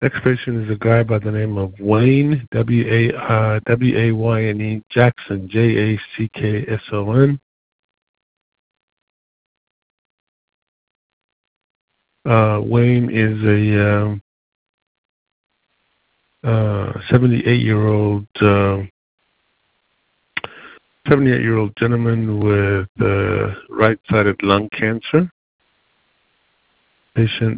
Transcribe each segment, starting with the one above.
Next patient is a guy by the name of Wayne, W-A-Y-N-E, Jackson, J-A-C-K-S-O-N. Wayne is a 78-year-old gentleman with right-sided lung cancer. Patient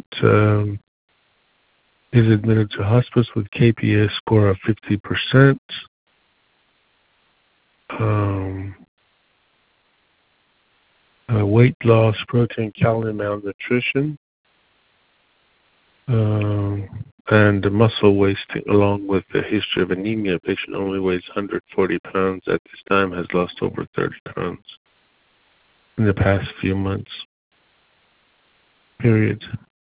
is admitted to hospice with KPS score of 50%. Weight loss, protein, calorie malnutrition, and muscle wasting, along with a history of anemia. Patient only weighs 140 pounds at this time, has lost over 30 pounds in the past few months. Period.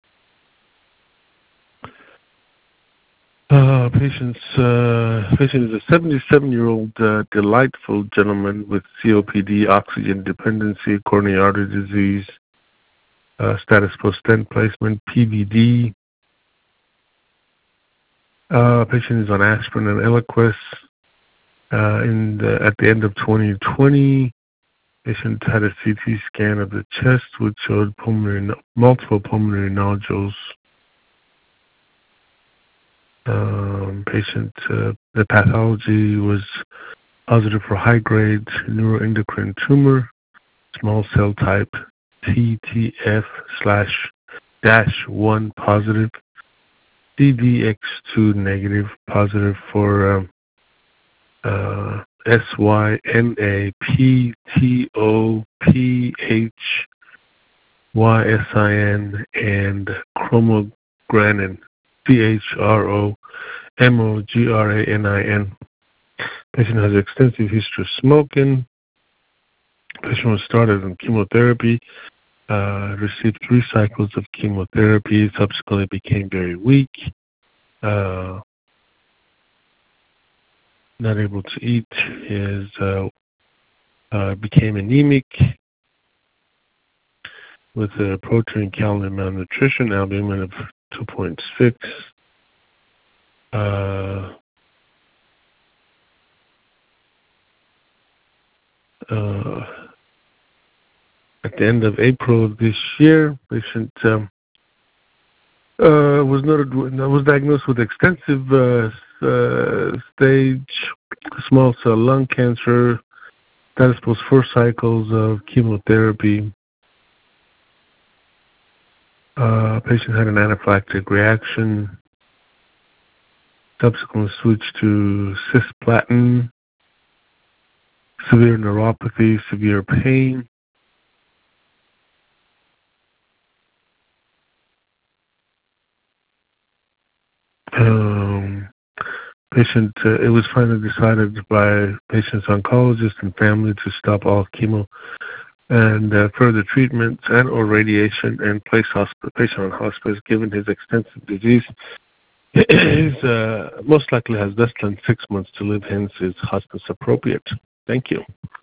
Patient is a 77-year-old delightful gentleman with COPD, oxygen dependency, coronary artery disease, status post-stent placement, PVD. Patient is on aspirin and Eliquis. At the end of 2020, patient had a CT scan of the chest, which showed multiple pulmonary nodules. The pathology was positive for high-grade neuroendocrine tumor, small cell type TTF/-1 positive, CDX2 negative, positive for SYNAPTOPHYSIN and chromogranin, CHROMOGRANIN. Patient has extensive history of smoking. Patient was started on chemotherapy, received 3 cycles of chemotherapy, subsequently became very weak, not able to eat, became anemic with a protein calorie malnutrition, albumin of 2.6. At the end of April of this year, patient was diagnosed with extensive stage small cell lung cancer. Status post 4 cycles of chemotherapy. Patient had an anaphylactic reaction. Subsequently switched to cisplatin. Severe neuropathy, severe pain. It was finally decided by patient's oncologist and family to stop all chemo and further treatments and or radiation and place patient on hospice. Given his extensive disease, he most likely has less than 6 months to live, hence is hospice appropriate. Thank you.